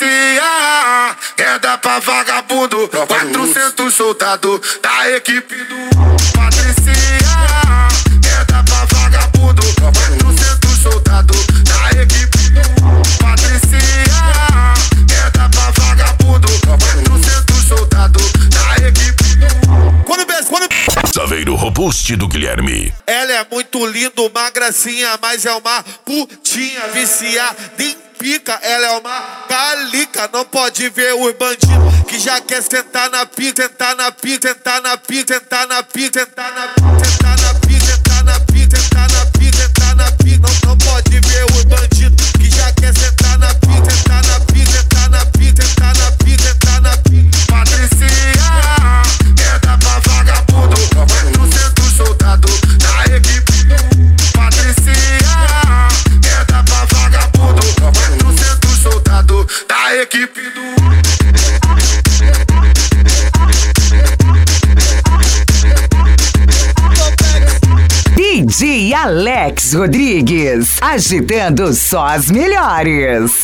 Patricinha, queda pra vagabundo, 400 soldados da equipe do Patricinha, queda pra vagabundo, 400 soldados da equipe do Patricinha, queda pra vagabundo, 400 soldados da equipe do Saveiro robuste do Guilherme. Ela é muito linda, uma gracinha, mas é uma putinha viciada em pica. Ela é uma calica, não pode ver os bandidos que já quer sentar na pica, sentar na pica, sentar na pica, sentar na pica, sentar na pica, sentar na pica, sentar na pica, sentar na pica, sentar na pica. Não pode ver os bandidos que já quer sentar na pica, sentar na pica, sentar na pica, sentar na pica, sentar na pica. Patricinha, queda pra vagabundo, 400 soldados da equipe do Patricinha, queda pra vagabundo, 400 soldados da equipe do DJ Alex Rodrigues, agitando só as melhores.